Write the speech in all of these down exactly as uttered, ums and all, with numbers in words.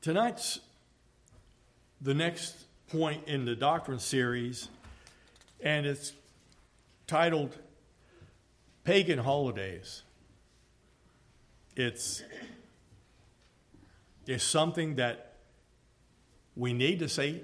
Tonight's the next point in the doctrine series, and it's titled Pagan Holidays. It's, it's something that we need to say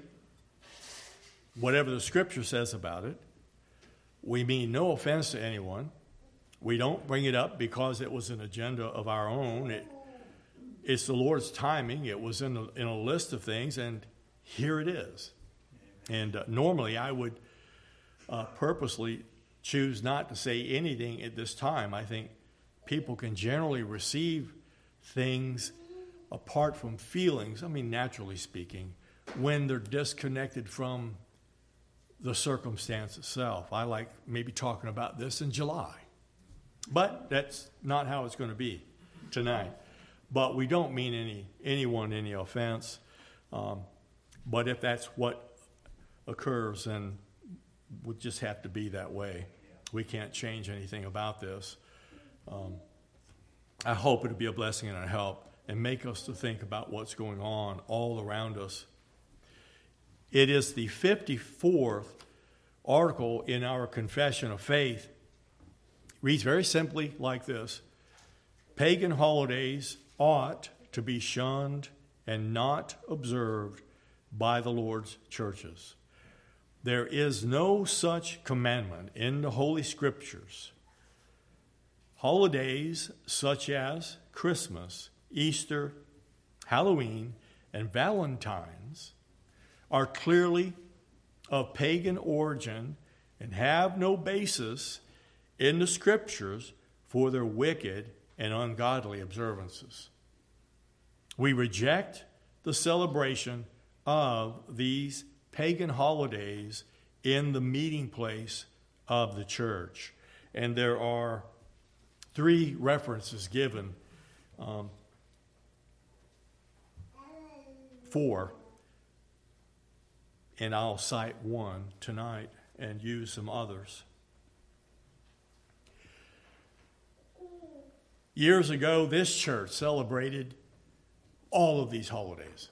whatever the Scripture says about it. We mean no offense to anyone. We don't bring it up because it was an agenda of our own. It, it's the Lord's timing. It was in a, in a list of things, and here it is. And uh, normally I would uh, purposely choose not to say anything at this time. I think people can generally receive things apart from feelings, I mean, naturally speaking, when they're disconnected from the circumstance itself. I like maybe talking about this in July. But that's not how it's going to be tonight. But we don't mean any anyone any offense. Um, but if that's what occurs, then we'll just have to be that way. We can't change anything about this. Um, I hope it'll be a blessing and a help and make us to think about what's going on all around us. It is the fifty-fourth article in our Confession of Faith. It reads very simply like this: pagan holidays ought to be shunned and not observed by the Lord's churches. There is no such commandment in the Holy Scriptures. Holidays such as Christmas, Easter, Halloween, and Valentine's are clearly of pagan origin and have no basis in the Scriptures for their wicked and ungodly observances. We reject the celebration of these pagan holidays in the meeting place of the church. And there are three references given, um, four, and I'll cite one tonight and use some others. Years ago, this church celebrated all of these holidays.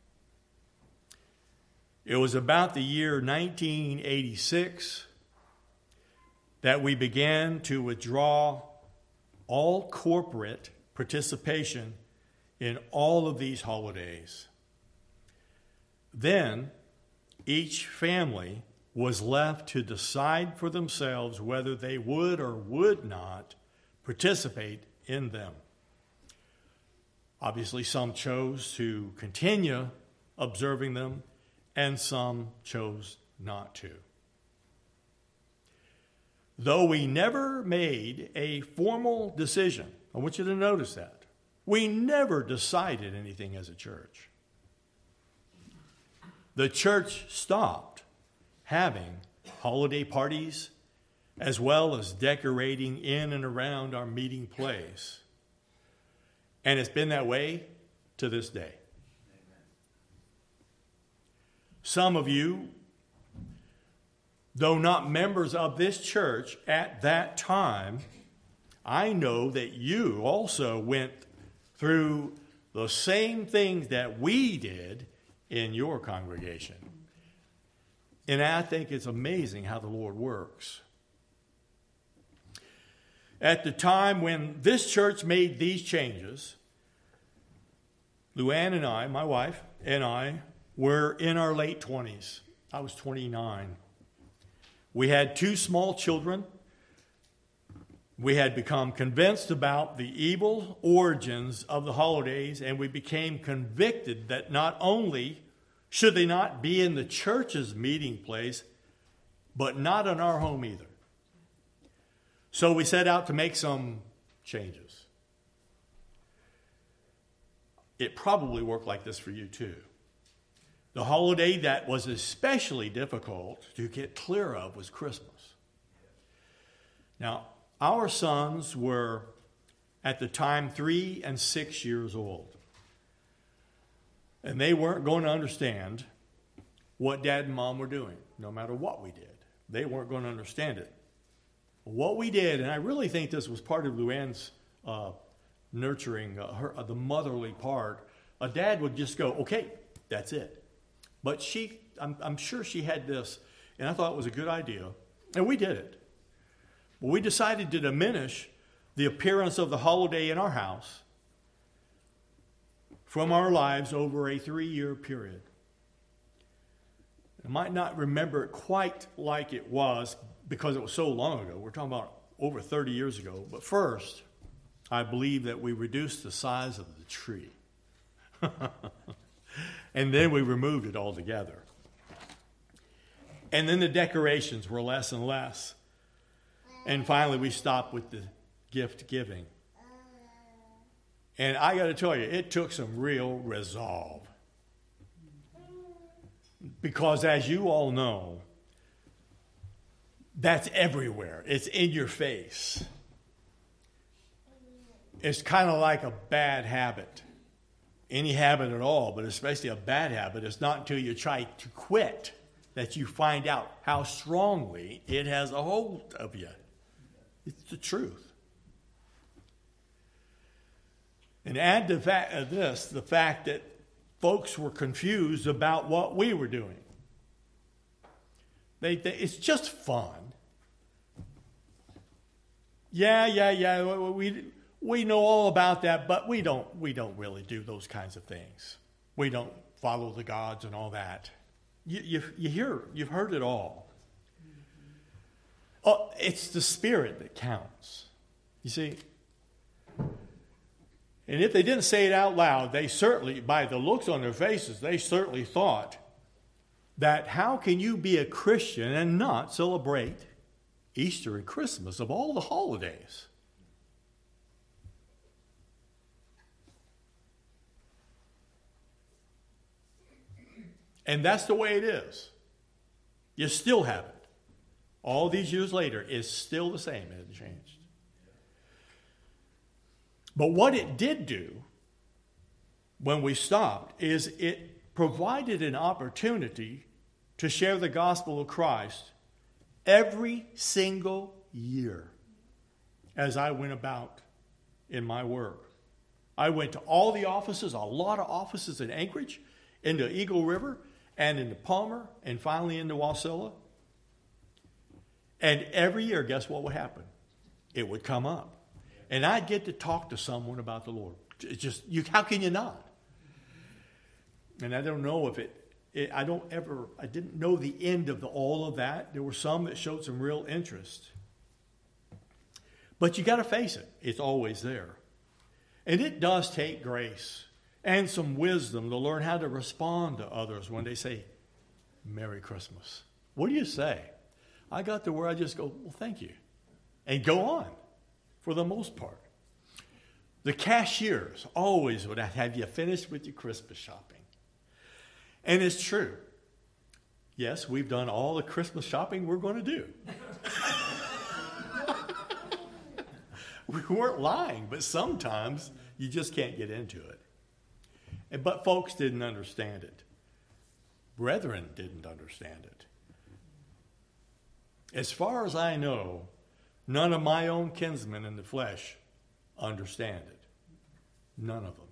It was about the year nineteen eighty-six that we began to withdraw all corporate participation in all of these holidays. Then, each family was left to decide for themselves whether they would or would not participate in them. Obviously, some chose to continue observing them, and some chose not to. Though we never made a formal decision, I want you to notice that. We never decided anything as a church. The church stopped having holiday parties as well as decorating in and around our meeting place. And it's been that way to this day. Some of you, though not members of this church at that time, I know that you also went through the same things that we did in your congregation. And I think it's amazing how the Lord works. At the time when this church made these changes, Luann and I, my wife, and I were in our late twenties. I was twenty-nine. We had two small children. We had become convinced about the evil origins of the holidays, and we became convicted that not only should they not be in the church's meeting place, but not in our home either. So we set out to make some changes. It probably worked like this for you too. The holiday that was especially difficult to get clear of was Christmas. Now, our sons were at the time three and six years old. And they weren't going to understand what Dad and Mom were doing, no matter what we did. They weren't going to understand it. What we did, and I really think this was part of Luann's uh, nurturing, uh, her, uh, the motherly part, A dad would just go, okay, that's it. But she, I'm, I'm sure she had this, and I thought it was a good idea, and we did it. But we decided to diminish the appearance of the holiday in our house from our lives over a three-year period. I might not remember it quite like it was because it was so long ago. We're talking about over thirty years ago. But first, I believe that we reduced the size of the tree. And then we removed it altogether. And then the decorations were less and less. And finally, we stopped with the gift giving. And I got to tell you, it took some real resolve. Because as you all know, that's everywhere. It's in your face. It's kind of like a bad habit. Any habit at all, but especially a bad habit. It's not until you try to quit that you find out how strongly it has a hold of you. It's the truth. And add to this the fact that folks were confused about what we were doing. They, they, it's just fun. Yeah, yeah, yeah. We we know all about that, but we don't we don't really do those kinds of things. We don't follow the gods and all that. You you, you hear you've heard it all. Oh, it's the spirit that counts. You see. And if they didn't say it out loud, they certainly, by the looks on their faces, they certainly thought that how can you be a Christian and not celebrate Easter and Christmas of all the holidays? And that's the way it is. You still have it. All these years later, it's still the same. It hasn't changed. But what it did do when we stopped is it provided an opportunity to share the gospel of Christ every single year as I went about in my work. I went to all the offices, a lot of offices in Anchorage, into Eagle River, and into Palmer, and finally into Wasilla. And every year, guess what would happen? It would come up. And I'd get to talk to someone about the Lord. It's just, you, how can you not? And I don't know if it, it, I don't ever, I didn't know the end of the, all of that. There were some that showed some real interest. But you got to face it. It's always there. And it does take grace and some wisdom to learn how to respond to others when they say, Merry Christmas. What do you say? I got to where I just go, well, thank you. And go on. For the most part. The cashiers always would have you finished with your Christmas shopping. And it's true. Yes, we've done all the Christmas shopping we're going to do. We weren't lying, but sometimes you just can't get into it. And, but folks didn't understand it. Brethren didn't understand it. As far as I know, none of my own kinsmen in the flesh understand it. None of them.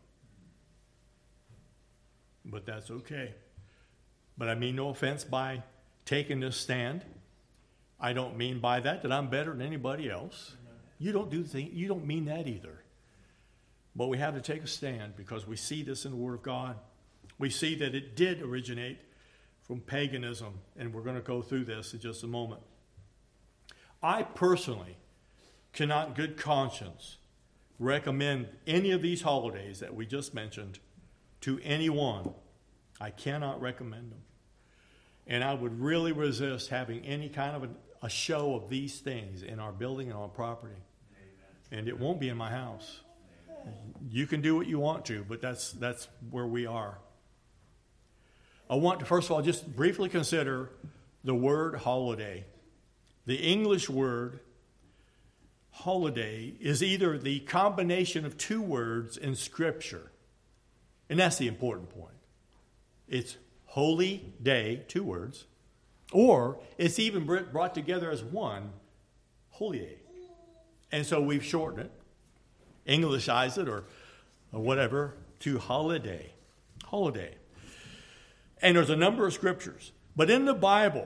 But that's okay. But I mean no offense by taking this stand. I don't mean by that that I'm better than anybody else. You don't do the thing, you don't mean that either. But we have to take a stand because we see this in the Word of God. We see that it did originate from paganism, and we're going to go through this in just a moment. I personally cannot in good conscience recommend any of these holidays that we just mentioned to anyone. I cannot recommend them. And I would really resist having any kind of a, a show of these things in our building and our property. Amen. And it won't be in my house. Amen. You can do what you want to, but that's that's where we are. I want to, first of all, just briefly consider the word holiday. The English word holiday is either the combination of two words in Scripture, and that's the important point. It's holy day, two words, or it's even brought together as one, holy day. And so we've shortened it, Englished it, or, or whatever, to holiday. holiday. And there's a number of scriptures. But in the Bible,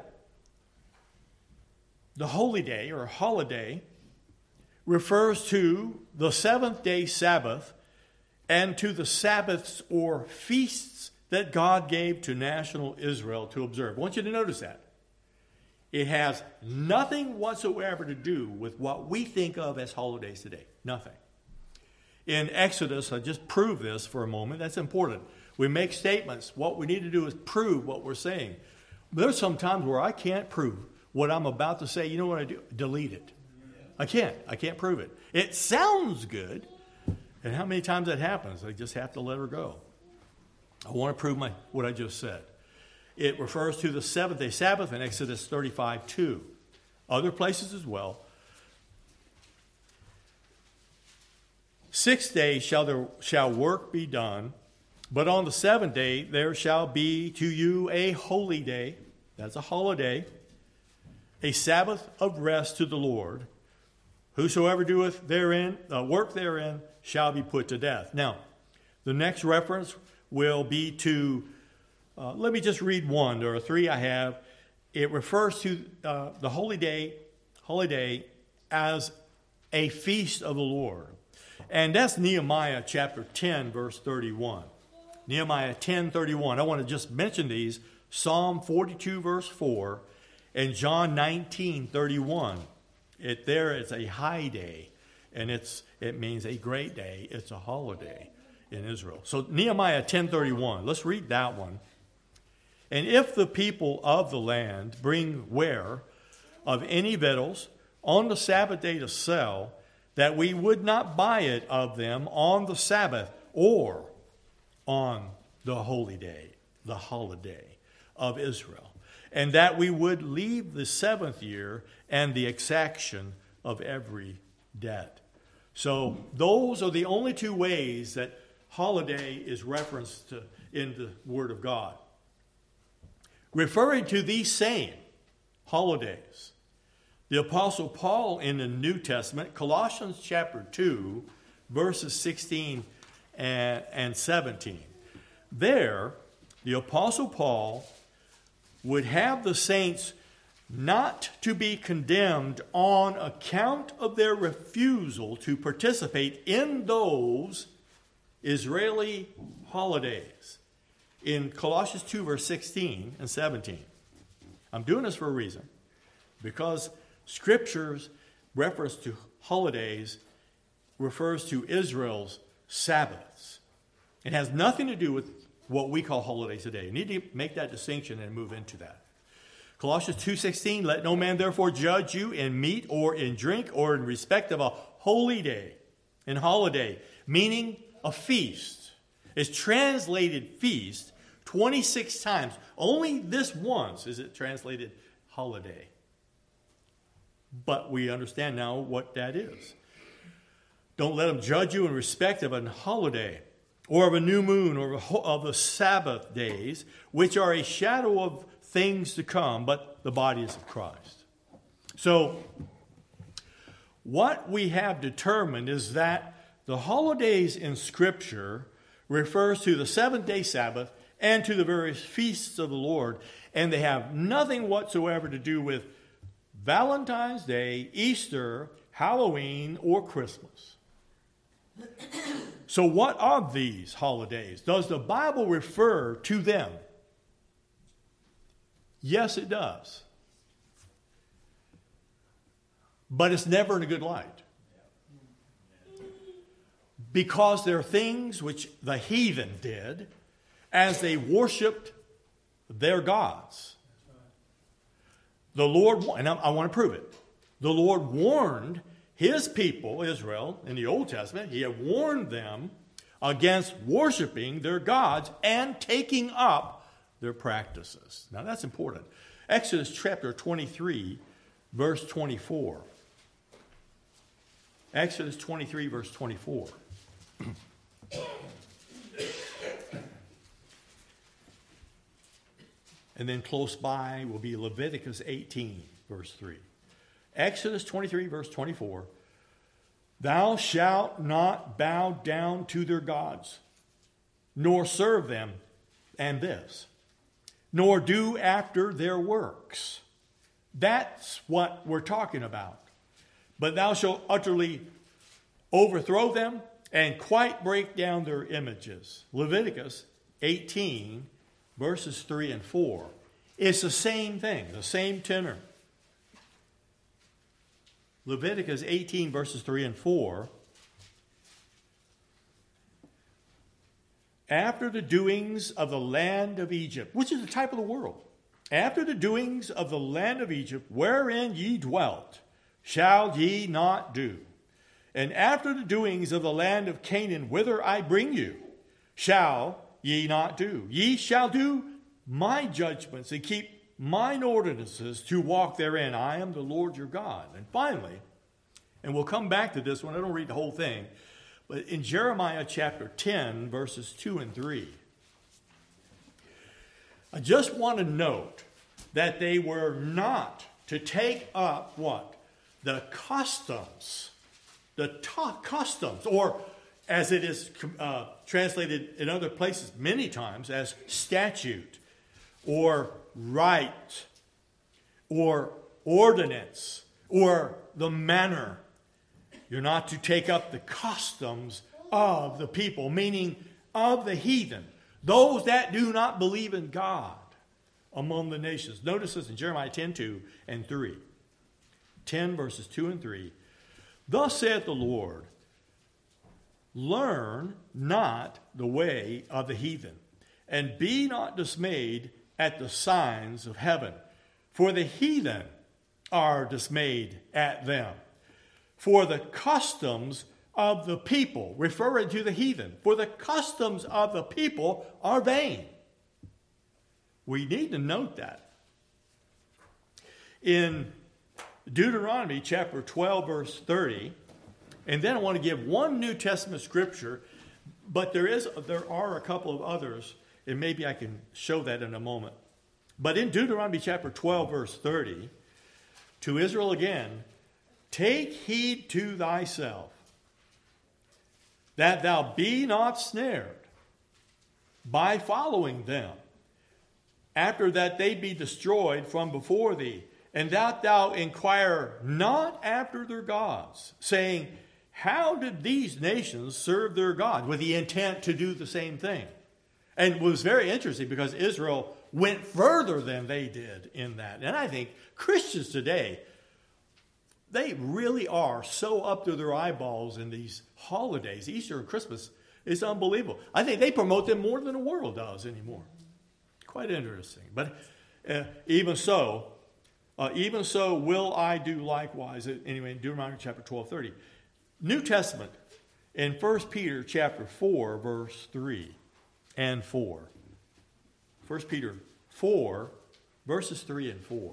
the holy day or holiday refers to the seventh day Sabbath and to the Sabbaths or feasts that God gave to national Israel to observe. I want you to notice that. It has nothing whatsoever to do with what we think of as holidays today. Nothing. In Exodus, I just prove this for a moment. That's important. We make statements. What we need to do is prove what we're saying. There's some times where I can't prove what I'm about to say. You know what I do? Delete it. I can't. I can't prove it. It sounds good. And how many times that happens? I just have to let her go. I want to prove my what I just said. It refers to the seventh day Sabbath in Exodus thirty-five two. Other places as well. Six days shall there shall work be done, but on the seventh day there shall be to you a holy day. That's a holiday. A Sabbath of rest to the Lord. Whosoever doeth therein, uh, work therein, shall be put to death. Now, the next reference will be to, uh, let me just read one. There are three I have. It refers to uh, the holy day, holy day as a feast of the Lord. And that's Nehemiah chapter ten, verse thirty-one. Nehemiah ten, thirty-one. I want to just mention these. Psalm forty-two, verse four, and John nineteen, thirty-one. It there it's a high day, and it's it means a great day. It's a holiday in Israel. So Nehemiah ten, thirty-one. Let's read that one. And if the people of the land bring ware of any victuals on the Sabbath day to sell, that we would not buy it of them on the Sabbath or on the holy day, the holiday of Israel, and that we would leave the seventh year and the exaction of every debt. So those are the only two ways that holiday is referenced to in the Word of God. Referring to these same holidays, the Apostle Paul in the New Testament, Colossians chapter two, verses sixteen and seventeen. There, the Apostle Paul would have the saints not to be condemned on account of their refusal to participate in those Israeli holidays. In Colossians two, verse sixteen and seventeen. I'm doing this for a reason. Because Scripture's reference to holidays refers to Israel's Sabbaths. It has nothing to do with what we call holidays today. You need to make that distinction and move into that. Colossians two sixteen, let no man therefore judge you in meat or in drink or in respect of a holy day and holiday, meaning a feast. It's translated feast twenty-six times. Only this once is it translated holiday. But we understand now what that is. Don't let them judge you in respect of a holiday or of a new moon or of the Sabbath days, which are a shadow of things to come, but the bodies of Christ. So, what we have determined is that the holidays in Scripture refers to the seventh-day Sabbath and to the various feasts of the Lord, and they have nothing whatsoever to do with Valentine's Day, Easter, Halloween, or Christmas. So what are these holidays? Does the Bible refer to them? Yes, it does. But it's never in a good light. Because they're things which the heathen did as they worshiped their gods. The Lord, and I want to prove it, the Lord warned his people, Israel, in the Old Testament, he had warned them against worshiping their gods and taking up their practices. Now that's important. Exodus chapter twenty-three, verse twenty-four. Exodus twenty-three, verse twenty-four. And then close by will be Leviticus eighteen, verse three. Exodus twenty-three, verse twenty-four. Thou shalt not bow down to their gods, nor serve them, and this, nor do after their works. That's what we're talking about. But thou shalt utterly overthrow them and quite break down their images. Leviticus eighteen, verses three and four. It's the same thing, the same tenor. Leviticus eighteen, verses three and four. After the doings of the land of Egypt, which is the type of the world, after the doings of the land of Egypt, wherein ye dwelt, shall ye not do. And after the doings of the land of Canaan, whither I bring you, shall ye not do. Ye shall do my judgments and keep mine ordinances to walk therein. I am the Lord your God. And finally, and we'll come back to this one, I don't read the whole thing, but in Jeremiah chapter ten, verses two and three, I just want to note that they were not to take up what? The customs. The ta- customs, or as it is uh, translated in other places many times as statute, or right, or ordinance, or the manner. You're not to take up the customs of the people, meaning of the heathen, those that do not believe in God among the nations. Notice this in Jeremiah ten, two and three. ten verses two and three. Thus saith the Lord, learn not the way of the heathen, and be not dismayed at the signs of heaven. For the heathen are dismayed at them. For the customs of the people, referring to the heathen, for the customs of the people are vain. We need to note that. In Deuteronomy chapter twelve, verse thirty, and then I want to give one New Testament scripture, but there is there are a couple of others, and maybe I can show that in a moment. But in Deuteronomy chapter twelve, verse thirty, to Israel again, take heed to thyself, that thou be not snared by following them, after that they be destroyed from before thee, and that thou inquire not after their gods, saying, how did these nations serve their God? With the intent to do the same thing. And it was very interesting because Israel went further than they did in that. And I think Christians today, they really are so up to their eyeballs in these holidays, Easter and Christmas. It's unbelievable. I think they promote them more than the world does anymore. Quite interesting. But uh, even so, uh, even so will I do likewise. Anyway, in Deuteronomy chapter twelve, thirty. New Testament in First Peter chapter four, verse three and four. First Peter four, verses three and four.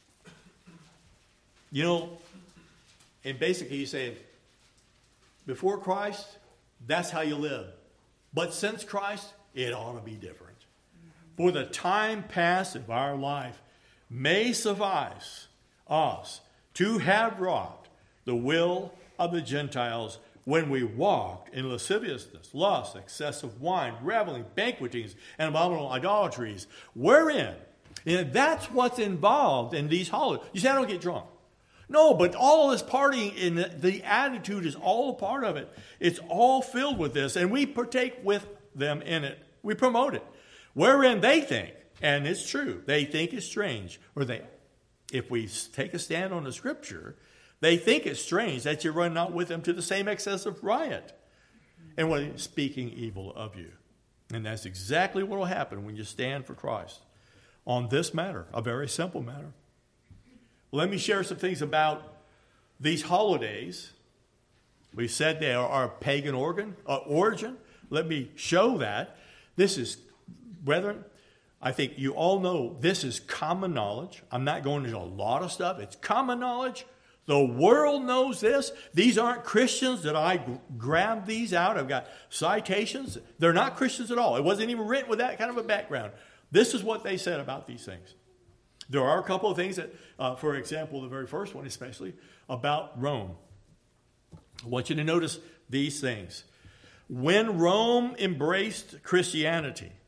You know, and basically he's saying, before Christ, that's how you live. But since Christ, it ought to be different. For the time past of our life may suffice us to have wrought the will of the Gentiles when we walked in lasciviousness, lust, excessive wine, reveling, banquetings, and abominable idolatries, wherein, and that's what's involved in these holidays. You say, I don't get drunk. No, but all of this partying, in the, the attitude is all a part of it. It's all filled with this, and we partake with them in it. We promote it. Wherein they think, and it's true, they think it's strange, or they, if we take a stand on the scripture, they think it's strange that you run out with them to the same excessive riot, and what speaking evil of you. And that's exactly what will happen when you stand for Christ on this matter, a very simple matter. Let me share some things about these holidays. We said they are our pagan organ, uh, origin. Let me show that. This is, brethren, I think you all know this is common knowledge. I'm not going into a lot of stuff. It's common knowledge. The world knows this. These aren't Christians that I g- grabbed these out. I've got citations. They're not Christians at all. It wasn't even written with that kind of a background. This is what they said about these things. There are a couple of things that, uh, for example, the very first one especially, about Rome. I want you to notice these things. When Rome embraced Christianity,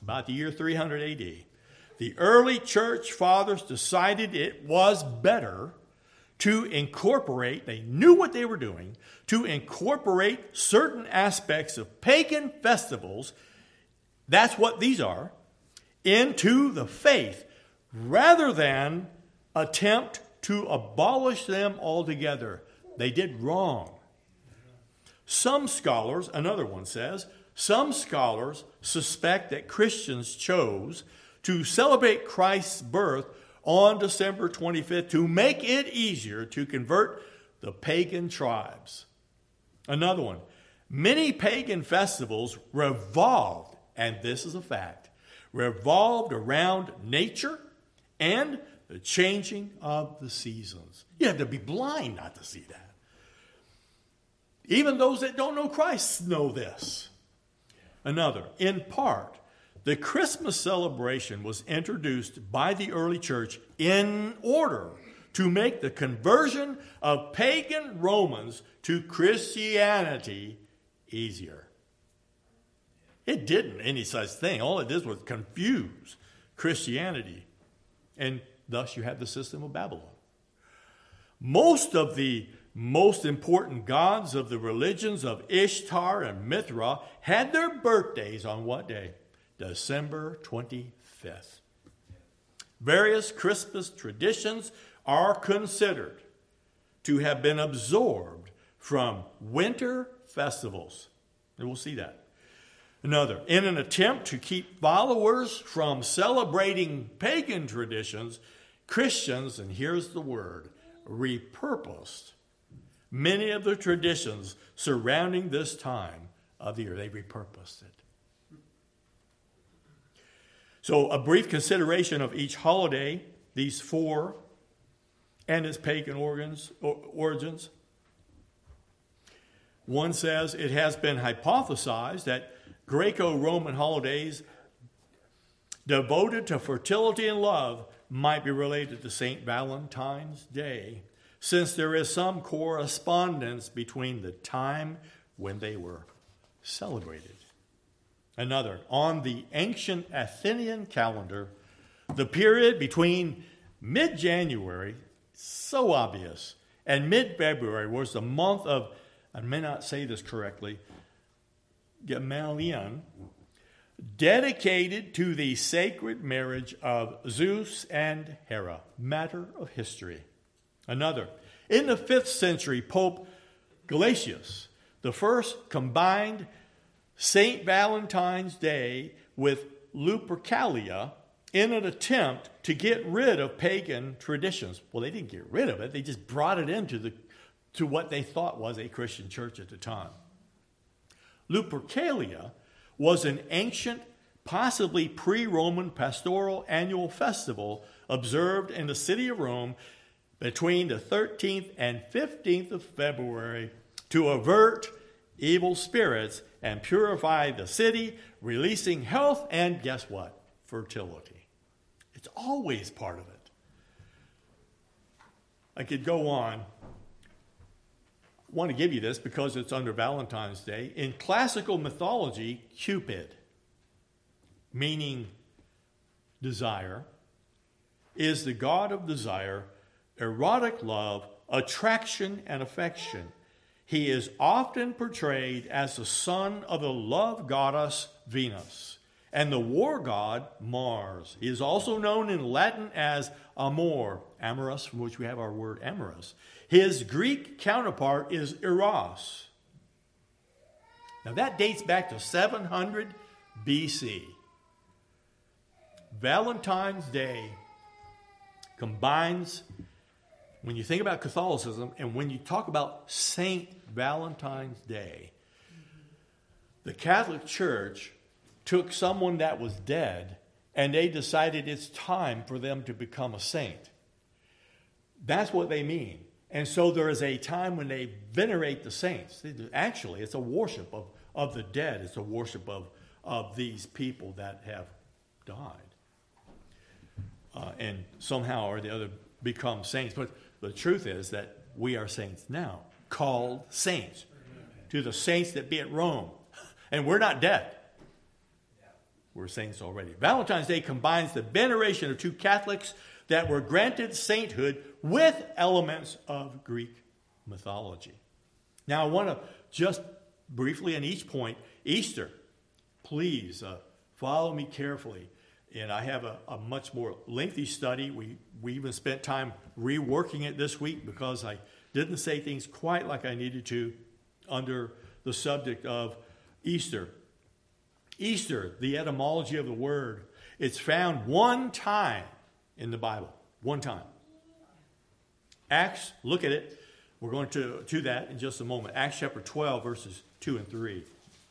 about the year three hundred A D, the early church fathers decided it was better to incorporate, they knew what they were doing, to incorporate certain aspects of pagan festivals, that's what these are, into the faith, rather than attempt to abolish them altogether. They did wrong. Some scholars, another one says, some scholars suspect that Christians chose to celebrate Christ's birth on December twenty-fifth to make it easier to convert the pagan tribes. Another one, many pagan festivals revolved, and this is a fact, revolved around nature and the changing of the seasons. You have to be blind not to see that. Even those that don't know Christ know this. Another, in part, the Christmas celebration was introduced by the early church in order to make the conversion of pagan Romans to Christianity easier. It didn't any such thing. All it did was confuse Christianity. And thus you have the system of Babylon. Most of the most important gods of the religions of Ishtar and Mithra had their birthdays on what day? December twenty-fifth. Various Christmas traditions are considered to have been absorbed from winter festivals. And we'll see that. Another, in an attempt to keep followers from celebrating pagan traditions, Christians, and here's the word, repurposed many of the traditions surrounding this time of the year. They repurposed it. So a brief consideration of each holiday, these four, and its pagan organs, or origins. One says it has been hypothesized that Greco-Roman holidays devoted to fertility and love might be related to Saint Valentine's Day, since there is some correspondence between the time when they were celebrated. Another, on the ancient Athenian calendar, the period between mid-January, so obvious, and mid-February was the month of, I may not say this correctly, Gamaliel, dedicated to the sacred marriage of Zeus and Hera, matter of history. Another, in the fifth century, Pope Gelasius the first combined Saint Valentine's Day with Lupercalia in an attempt to get rid of pagan traditions. Well, they didn't get rid of it. They just brought it into the to what they thought was a Christian church at the time. Lupercalia was an ancient, possibly pre-Roman pastoral annual festival observed in the city of Rome between the thirteenth and fifteenth of February to avert evil spirits and purify the city, releasing health and, guess what? Fertility. It's always part of it. I could go on. I want to give you this because it's under Valentine's Day. In classical mythology, Cupid, meaning desire, is the god of desire, erotic love, attraction, and affection. He is often portrayed as the son of the love goddess Venus and the war god Mars. He is also known in Latin as Amor, amorous, from which we have our word amorous. His Greek counterpart is Eros. Now that dates back to seven hundred B C. Valentine's Day combines, when you think about Catholicism and when you talk about Saint Valentine's Day, the Catholic Church took someone that was dead and they decided it's time for them to become a saint. That's what they mean. And so there is a time when they venerate the saints. Actually, it's a worship of, of the dead. It's a worship of, of these people that have died. Uh, and somehow or the other become saints. But the truth is that we are saints now, called saints, to the saints that be at Rome. And we're not dead. We were saying this already. Valentine's Day combines the veneration of two Catholics that were granted sainthood with elements of Greek mythology. Now, I want to just briefly on each point, Easter, please uh, follow me carefully. And I have a, a much more lengthy study. We, we even spent time reworking it this week because I didn't say things quite like I needed to under the subject of Easter. Easter, the etymology of the word, it's found one time in the Bible. One time. Acts, look at it. We're going to do that in just a moment. Acts chapter twelve, verses two and three.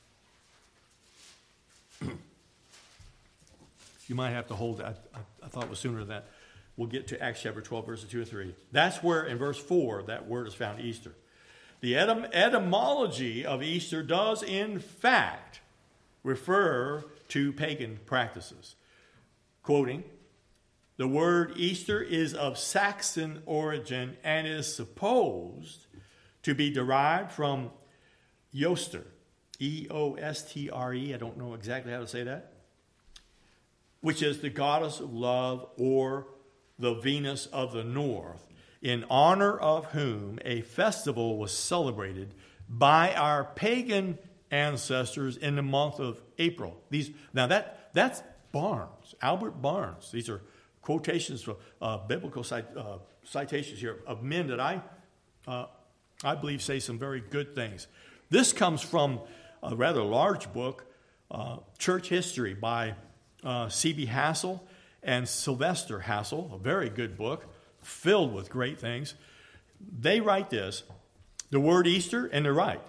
You might have to hold that. I, I thought it was sooner than that. We'll get to Acts chapter twelve, verses two and three. That's where, in verse four, that word is found, Easter. The etym- etymology of Easter does, in fact, refer to pagan practices. Quoting, the word Easter is of Saxon origin and is supposed to be derived from Eostre, E O S T R E, I don't know exactly how to say that, which is the goddess of love or the Venus of the North, in honor of whom a festival was celebrated by our pagan ancestors in the month of April. These now that that's Barnes, Albert Barnes. These are quotations from uh, biblical cite, uh, citations here of men that I uh, I believe say some very good things. This comes from a rather large book, uh, Church History by uh, C B Hassel and Sylvester Hassel, a very good book filled with great things. They write this, the word Easter, and they're right,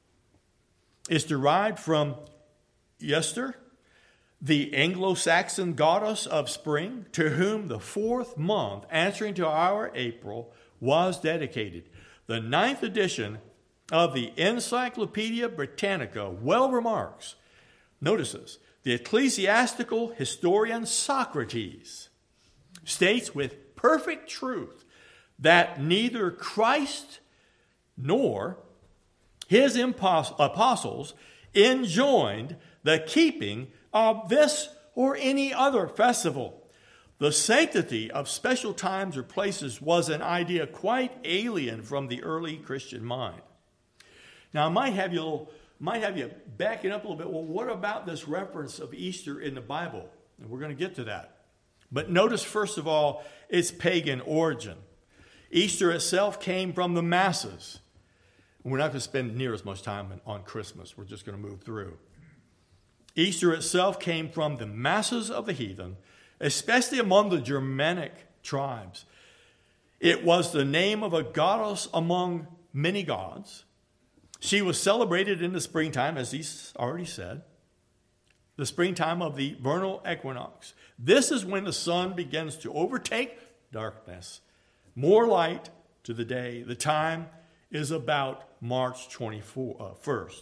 is derived from Easter, the Anglo-Saxon goddess of spring, to whom the fourth month, answering to our April, was dedicated. The ninth edition of the Encyclopedia Britannica well remarks, notice this, the ecclesiastical historian Socrates states with perfect truth that neither Christ nor his apostles enjoined the keeping of this or any other festival. The sanctity of special times or places was an idea quite alien from the early Christian mind. Now, I might have you, might have you backing up a little bit. Well, what about this reference of Easter in the Bible? And we're going to get to that. But notice, first of all, its pagan origin. Easter itself came from the masses. We're not going to spend near as much time on Christmas. We're just going to move through. Easter itself came from the masses of the heathen, especially among the Germanic tribes. It was the name of a goddess among many gods. She was celebrated in the springtime, as he already said, the springtime of the vernal equinox. This is when the sun begins to overtake darkness, more light to the day. The time is about March twenty-first.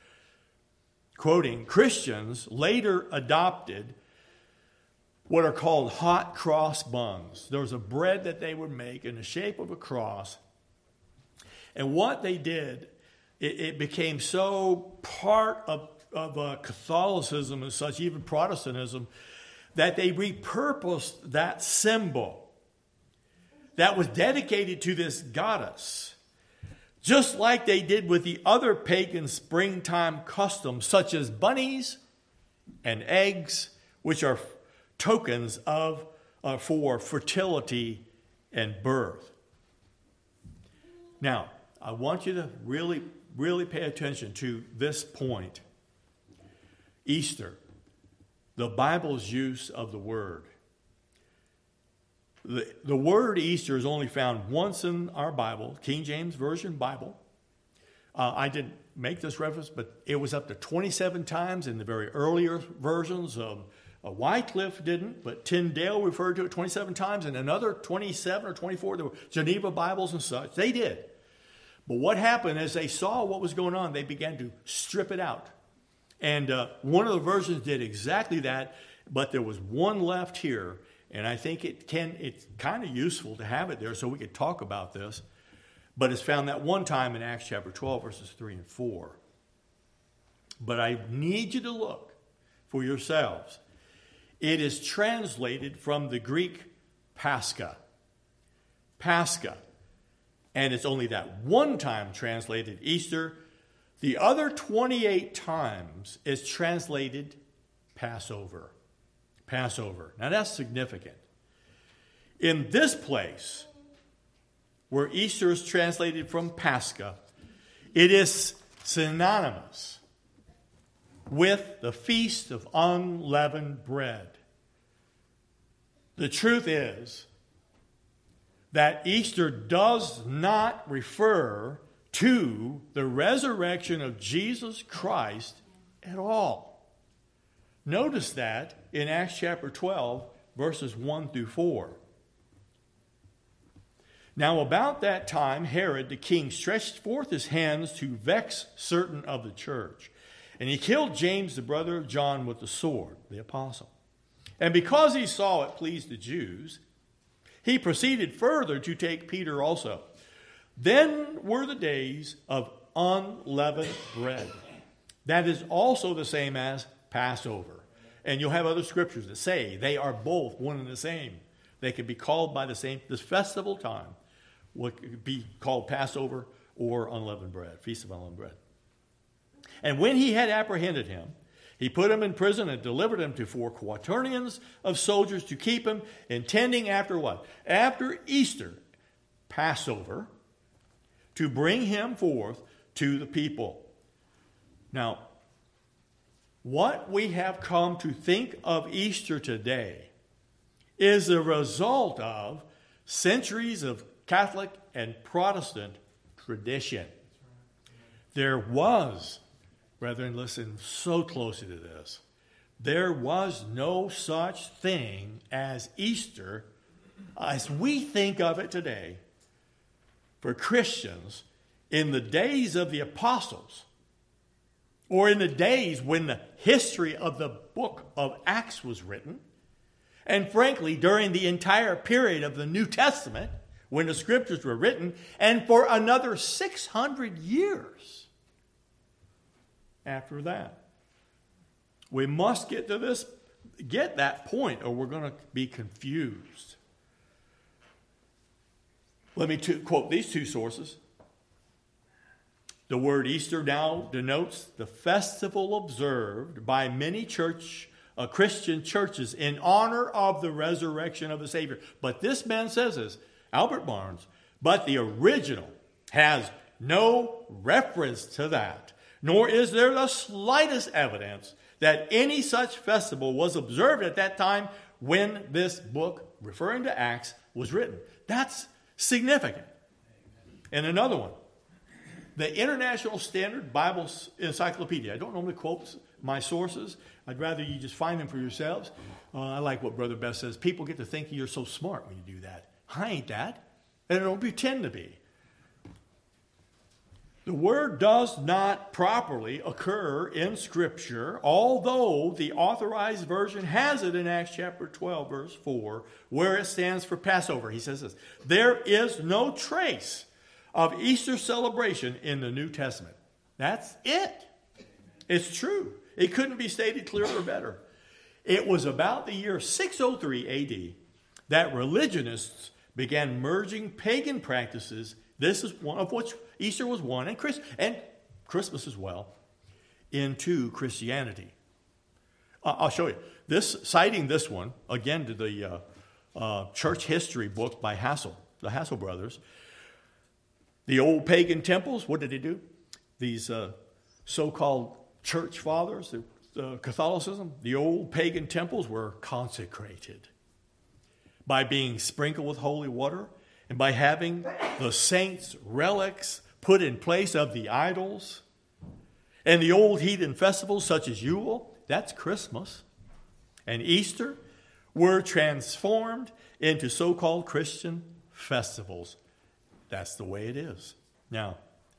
Quoting, Christians later adopted what are called hot cross buns. There was a bread that they would make in the shape of a cross. And what they did, it, it became so part of, of uh, Catholicism and such, even Protestantism, that they repurposed that symbol that was dedicated to this goddess, just like they did with the other pagan springtime customs, such as bunnies and eggs, which are tokens of uh, for fertility and birth. Now, I want you to really, really pay attention to this point. Easter, the Bible's use of the word. The, the word Easter is only found once in our Bible, King James Version Bible. Uh, I didn't make this reference, but it was up to twenty-seven times in the very earlier versions. Um, uh, Wycliffe didn't, but Tyndale referred to it twenty-seven times, and another twenty-seven or twenty-four, there were Geneva Bibles and such. They did. But what happened is they saw what was going on. They began to strip it out. And uh, one of the versions did exactly that, but there was one left here. And I think it can, it's kind of useful to have it there so we could talk about this. But it's found that one time in Acts chapter twelve, verses three and four. But I need you to look for yourselves. It is translated from the Greek Pascha. Pascha. And it's only that one time translated Easter. The other twenty-eight times is translated Passover. Passover. Now that's significant. In this place, where Easter is translated from Pascha, it is synonymous with the Feast of Unleavened Bread. The truth is that Easter does not refer to the resurrection of Jesus Christ at all. Notice that in Acts chapter twelve, verses one through four. Now about that time, Herod the king stretched forth his hands to vex certain of the church. And he killed James, the brother of John, with the sword, the apostle. And because he saw it pleased the Jews, he proceeded further to take Peter also. Then were the days of unleavened bread. That is also the same as Passover. And you'll have other scriptures that say they are both one and the same. They can be called by the same, this festival time would be called Passover or unleavened bread, Feast of Unleavened Bread. And when he had apprehended him, he put him in prison and delivered him to four quaternions of soldiers to keep him, intending after what? After Easter, Passover, to bring him forth to the people. Now, what we have come to think of Easter today is a result of centuries of Catholic and Protestant tradition. There was, brethren, listen so closely to this, there was no such thing as Easter as we think of it today for Christians in the days of the apostles, or in the days when the history of the book of Acts was written, and frankly, during the entire period of the New Testament, when the scriptures were written, and for another six hundred years after that. We must get to this, get that point, or we're going to be confused. Let me to, quote these two sources. The word Easter now denotes the festival observed by many church, uh, Christian churches in honor of the resurrection of the Savior. But this man says this, Albert Barnes, but the original has no reference to that, nor is there the slightest evidence that any such festival was observed at that time when this book, referring to Acts, was written. That's significant. And another one. The International Standard Bible Encyclopedia. I don't normally quote my sources. I'd rather you just find them for yourselves. Uh, I like what Brother Best says. People get to think you're so smart when you do that. I ain't that. And I don't pretend to be. The word does not properly occur in Scripture, although the authorized version has it in Acts chapter twelve, verse four, where it stands for Passover. He says this, there is no trace of Easter celebration in the New Testament. That's it. It's true. It couldn't be stated clearer or better. It was about the year six oh three A D that religionists began merging pagan practices. This is one of which Easter was one, and, Chris, and Christmas as well, into Christianity. Uh, I'll show you. This, citing this one, again to the uh, uh, church history book by Hassel, the Hassel brothers. The old pagan temples, what did they do? These uh, so-called church fathers, the, uh, Catholicism, the old pagan temples were consecrated by being sprinkled with holy water and by having the saints' relics put in place of the idols. And the old heathen festivals such as Yule, that's Christmas, and Easter, were transformed into so-called Christian festivals. That's the way it is. Now,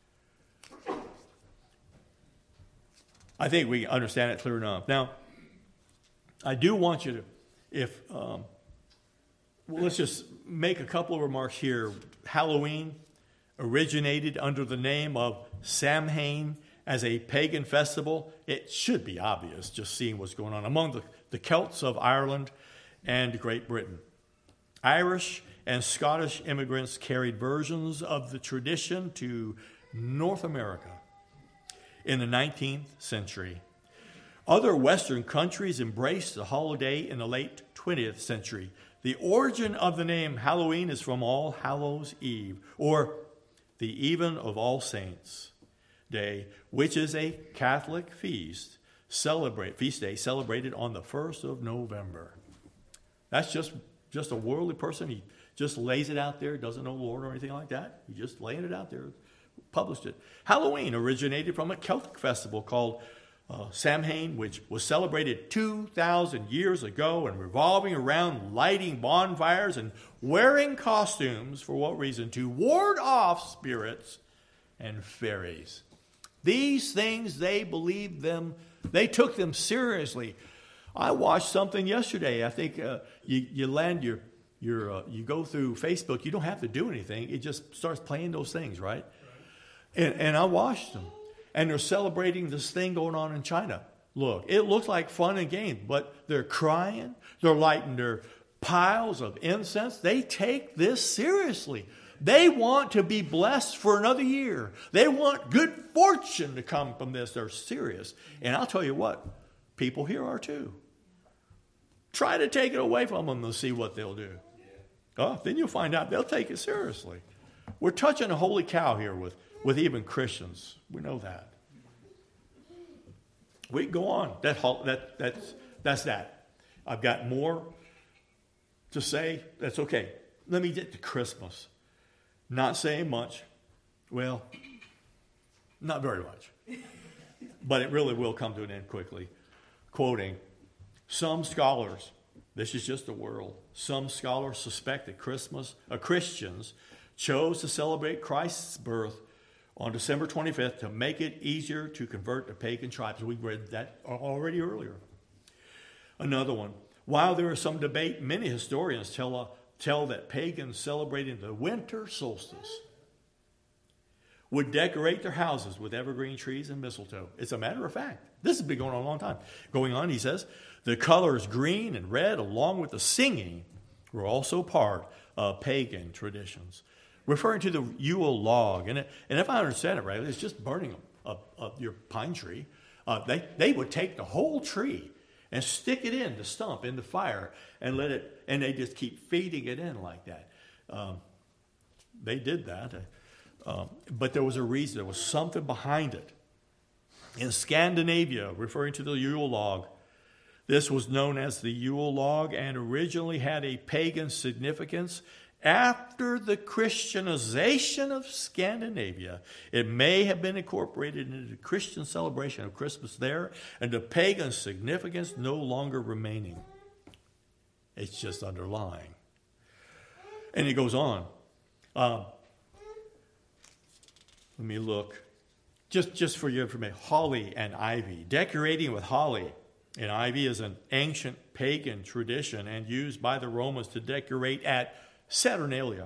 I think we understand it clear enough. Now, I do want you to, if, um, well, let's just make a couple of remarks here. Halloween originated under the name of Samhain as a pagan festival, it should be obvious just seeing what's going on among the, the Celts of Ireland and Great Britain. Irish and Scottish immigrants carried versions of the tradition to North America in the nineteenth century. Other Western countries embraced the holiday in the late twentieth century. The origin of the name Halloween is from All Hallows Eve, or the Even of All Saints Day, which is a Catholic feast, celebrate feast day celebrated on the first of November. That's just, just a worldly person. He just lays it out there, doesn't know the Lord or anything like that. He just laying it out there, published it. Halloween originated from a Celtic festival called uh, Samhain, which was celebrated two thousand years ago and revolving around lighting bonfires and wearing costumes. For what reason? To ward off spirits and fairies. These things, they believed them, they took them seriously. I watched something yesterday. I think uh, you, you land your, your uh, you go through Facebook. You don't have to do anything. It just starts playing those things, right? And, and I watched them. And they're celebrating this thing going on in China. Look, it looks like fun and games, but they're crying. They're lighting their piles of incense. They take this seriously. They want to be blessed for another year. They want good fortune to come from this. They're serious. And I'll tell you what, people here are too. Try to take it away from them and see what they'll do. Oh, then you'll find out they'll take it seriously. We're touching a holy cow here with, with even Christians. We know that. We can go on. That, that, that's, that's that. I've got more to say. That's okay. Let me get to Christmas. Not saying much. Well, not very much. But it really will come to an end quickly. Quoting, some scholars, this is just the world, some scholars suspect that Christmas, uh, Christians chose to celebrate Christ's birth on December twenty-fifth to make it easier to convert to pagan tribes. We read that already earlier. Another one. While there is some debate, many historians tell, uh, tell that pagans celebrating the winter solstice would decorate their houses with evergreen trees and mistletoe. It's a matter of fact. This has been going on a long time. Going on, he says, the colors green and red, along with the singing, were also part of pagan traditions. Referring to the Yule log, and, it, and if I understand it right, it's just burning a, a, a, your pine tree. Uh, they, they would take the whole tree and stick it in the stump, in the fire, and let it, and they just keep feeding it in like that. Um, they did that. Um, but there was a reason. There was something behind it. In Scandinavia, referring to the Yule log, this was known as the Yule log and originally had a pagan significance. After the Christianization of Scandinavia, it may have been incorporated into the Christian celebration of Christmas there, and the pagan significance no longer remaining. It's just underlying. And it goes on. Um, let me look. Just, just for your information, holly and ivy. Decorating with holly and ivy is an ancient pagan tradition and used by the Romans to decorate at Saturnalia.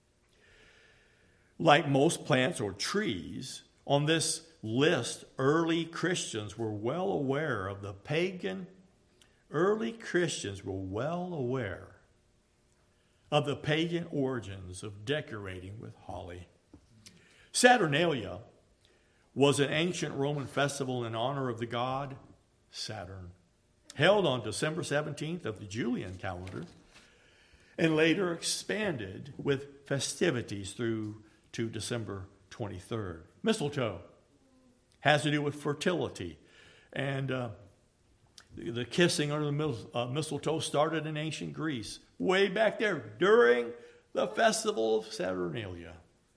Like most plants or trees, on this list, early Christians were well aware of the pagan. Early Christians were well aware of the pagan origins of decorating with holly. Saturnalia was an ancient Roman festival in honor of the god Saturn, held on December seventeenth of the Julian calendar, and later expanded with festivities through to December twenty-third. Mistletoe has to do with fertility, and uh, the, the kissing under the mis- uh, mistletoe started in ancient Greece, way back there during the festival of Saturnalia.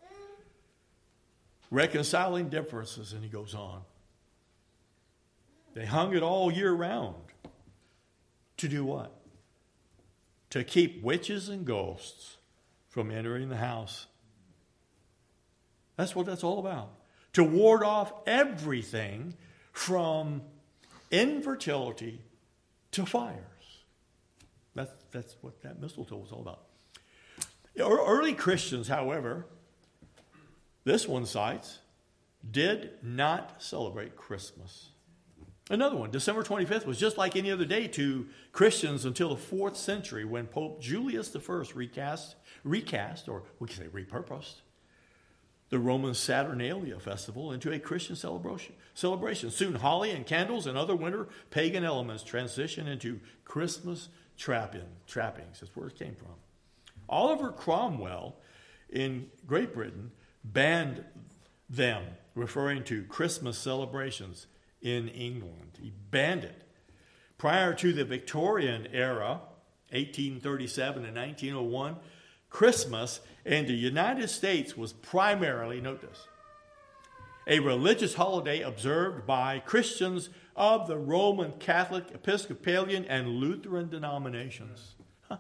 Reconciling differences, and he goes on. They hung it all year round. To do what? To keep witches and ghosts from entering the house. That's what that's all about. To ward off everything from infertility to fires. That's, that's what that mistletoe was all about. Early Christians, however, this one cites, did not celebrate Christmas. Another one, December twenty-fifth, was just like any other day to Christians until the fourth century when Pope Julius the First recast, recast, or we can say repurposed, the Roman Saturnalia festival into a Christian celebration. celebration. Soon holly and candles and other winter pagan elements transitioned into Christmas trapping, trappings. That's where it came from. Oliver Cromwell in Great Britain banned them, referring to Christmas celebrations in England. He banned it. Prior to the Victorian era, eighteen thirty-seven and nineteen oh one, Christmas in the United States was primarily, note this, a religious holiday observed by Christians of the Roman Catholic, Episcopalian, and Lutheran denominations. Huh.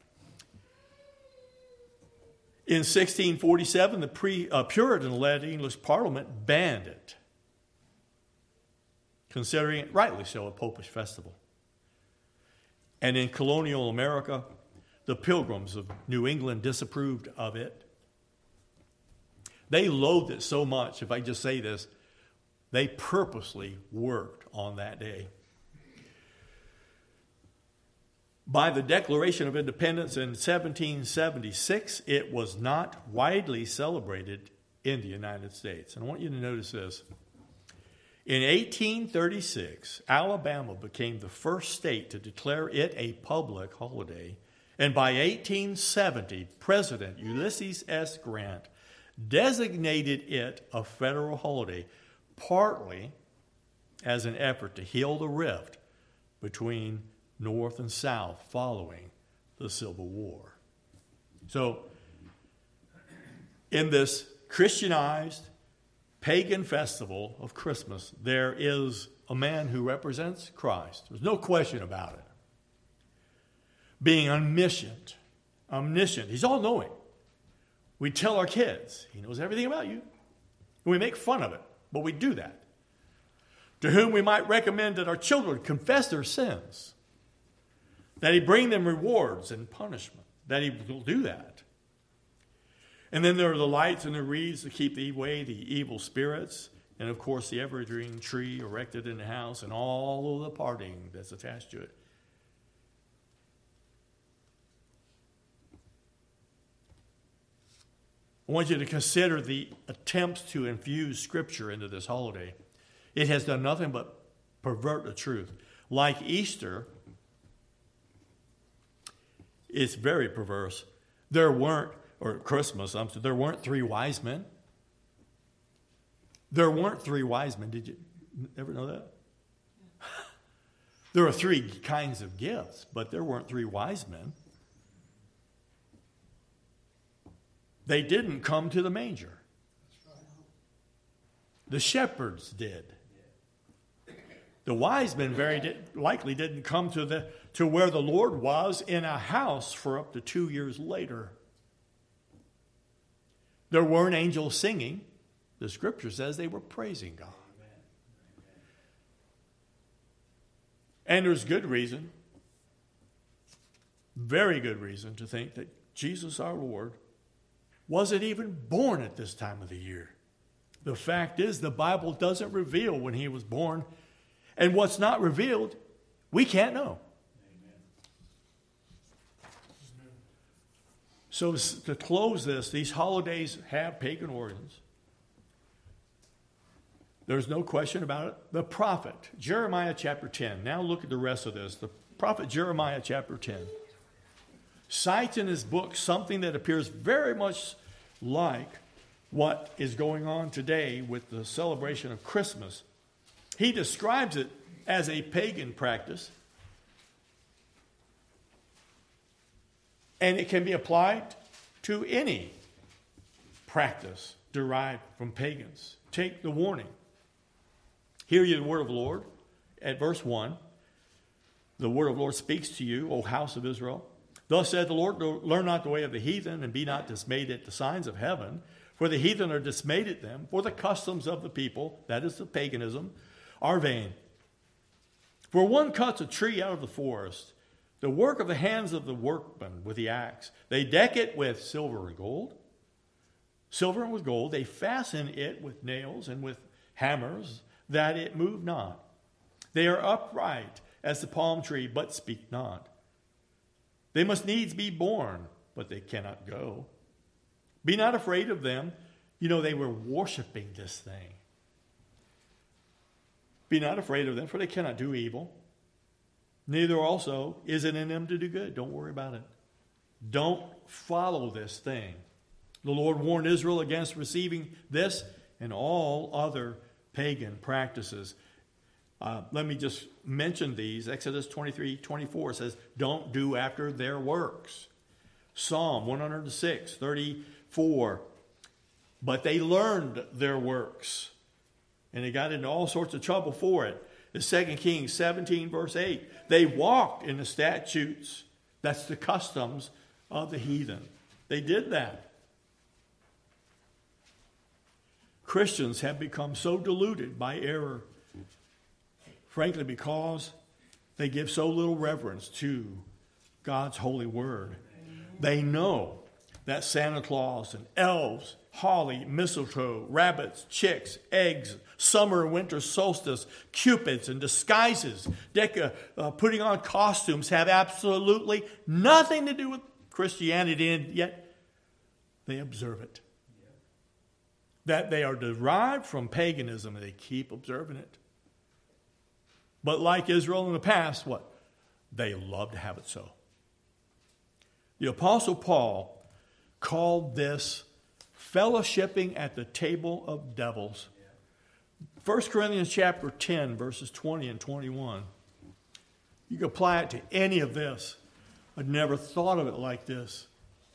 In sixteen forty-seven, the pre, uh, Puritan-led English Parliament banned it, considering it rightly so a popish festival. And in colonial America, the Pilgrims of New England disapproved of it. They loathed it so much, if I just say this, they purposely worked on that day. By the Declaration of Independence in seventeen seventy-six, it was not widely celebrated in the United States. And I want you to notice this. In eighteen thirty-six, Alabama became the first state to declare it a public holiday. And by eighteen seventy, President Ulysses S. Grant designated it a federal holiday, partly as an effort to heal the rift between North and South following the Civil War. So, in this Christianized pagan festival of Christmas, there is a man who represents Christ. There's no question about it. Being omniscient, omniscient. He's all-knowing. We tell our kids, he knows everything about you. And we make fun of it, but we do that. To whom we might recommend that our children confess their sins, that he bring them rewards and punishment, that he will do that. And then there are the lights and the wreaths to keep away the evil spirits, and of course the evergreen tree erected in the house and all of the partying that's attached to it. I want you to consider the attempts to infuse Scripture into this holiday. It has done nothing but pervert the truth. Like Easter, it's very perverse. There weren't, or Christmas, I'm sorry, there weren't three wise men. There weren't three wise men. Did you ever know that? There are three kinds of gifts, but there weren't three wise men. They didn't come to the manger. The shepherds did. The wise men very did, likely didn't come to the to where the Lord was in a house for up to two years later. There weren't angels singing. The Scripture says they were praising God. And there's good reason, very good reason to think that Jesus our Lord wasn't even born at this time of the year. The fact is, the Bible doesn't reveal when he was born. And what's not revealed, we can't know. Amen. So to close this, these holidays have pagan origins. There's no question about it. The prophet, Jeremiah chapter ten. Now look at the rest of this. The prophet Jeremiah chapter ten cites in his book something that appears very much like what is going on today with the celebration of Christmas. He describes it as a pagan practice, and it can be applied to any practice derived from pagans. Take the warning. Hear ye the word of the Lord. At verse one, the word of the Lord speaks to you, O house of Israel. Thus said the Lord, learn not the way of the heathen, and be not dismayed at the signs of heaven. For the heathen are dismayed at them, for the customs of the people, that is the paganism, are vain. For one cuts a tree out of the forest, the work of the hands of the workman with the axe. They deck it with silver and gold, silver and with gold. They fasten it with nails and with hammers, that it move not. They are upright as the palm tree, but speak not. They must needs be born, but they cannot go. Be not afraid of them. You know, they were worshiping this thing. Be not afraid of them, for they cannot do evil. Neither also is it in them to do good. Don't worry about it. Don't follow this thing. The Lord warned Israel against receiving this and all other pagan practices. Uh, let me just mention these. Exodus twenty-three twenty-four says, don't do after their works. Psalm one oh six thirty-four, but they learned their works. And they got into all sorts of trouble for it. The Second Kings seventeen verse eight, they walked in the statutes. That's the customs of the heathen. They did that. Christians have become so deluded by error, frankly, because they give so little reverence to God's holy word. They know that Santa Claus and elves, holly, mistletoe, rabbits, chicks, eggs, summer and winter solstice, cupids and disguises, deca, uh, putting on costumes have absolutely nothing to do with Christianity, and yet they observe it. That they are derived from paganism, and they keep observing it. But like Israel in the past, what? They love to have it so. The Apostle Paul called this fellowshipping at the table of devils. First Corinthians chapter ten, verses twenty and twenty-one. You can apply it to any of this. I'd never thought of it like this.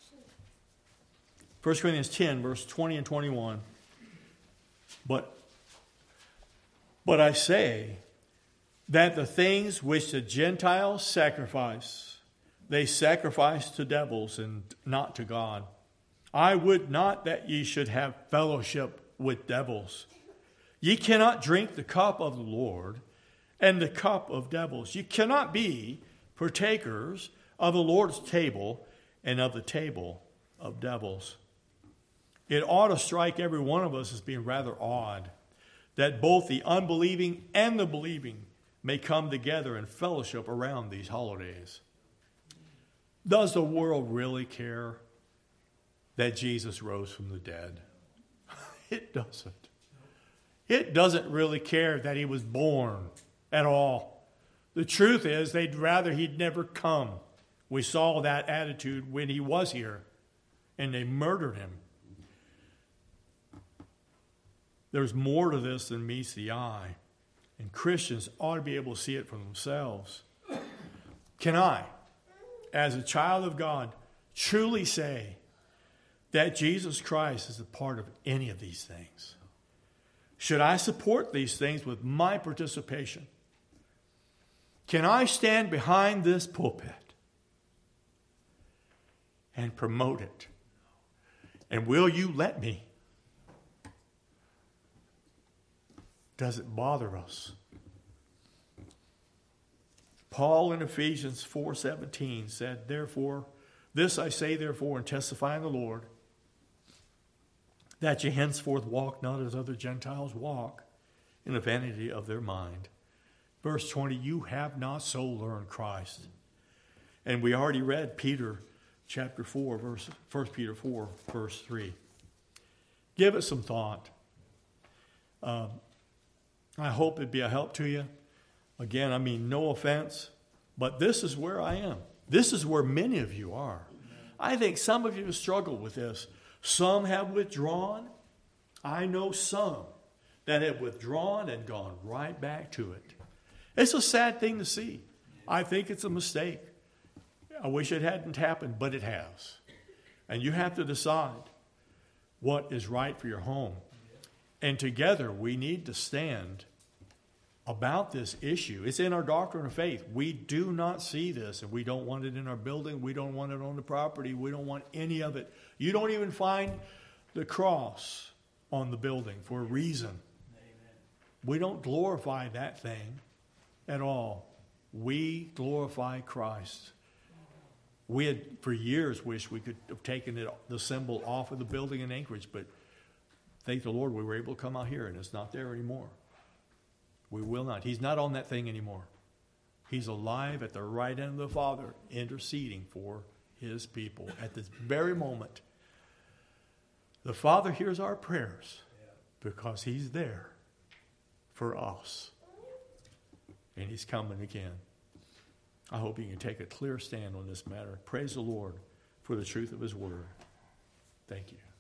First Corinthians ten, verse twenty and twenty-one. But, but I say that the things which the Gentiles sacrifice, they sacrifice to devils and not to God. I would not that ye should have fellowship with devils. Ye cannot drink the cup of the Lord and the cup of devils. You cannot be partakers of the Lord's table and of the table of devils. It ought to strike every one of us as being rather odd that both the unbelieving and the believing may come together in fellowship around these holidays. Does the world really care that Jesus rose from the dead? It doesn't. It doesn't really care that he was born at all. The truth is, they'd rather he'd never come. We saw that attitude when he was here, and they murdered him. There's more to this than meets the eye, and Christians ought to be able to see it for themselves. Can I, as a child of God, truly say that Jesus Christ is a part of any of these things? Should I support these things with my participation? Can I stand behind this pulpit and promote it? And will you let me? Does it bother us? Paul in Ephesians four seventeen said, Therefore, this I say therefore and testify in the Lord, that ye henceforth walk not as other Gentiles walk, in the vanity of their mind. Verse twenty, you have not so learned Christ. And we already read Peter chapter four, verse First Peter four, verse three. Give it some thought. Um, I hope it'd be a help to you. Again, I mean, no offense, but this is where I am. This is where many of you are. I think some of you have struggled with this. Some have withdrawn. I know some that have withdrawn and gone right back to it. It's a sad thing to see. I think it's a mistake. I wish it hadn't happened, but it has. And you have to decide what is right for your home. And together we need to stand about this issue. It's in our doctrine of faith. We do not see this, and we don't want it in our building. We don't want it on the property. We don't want any of it. You don't even find the cross on the building for a reason. Amen. We don't glorify that thing at all. We glorify Christ. We had, for years, wished we could have taken it, the symbol off of the building in Anchorage, but thank the Lord we were able to come out here, and it's not there anymore. We will not. He's not on that thing anymore. He's alive at the right hand of the Father, interceding for his people at this very moment. The Father hears our prayers because he's there for us. And he's coming again. I hope you can take a clear stand on this matter. Praise the Lord for the truth of his word. Thank you.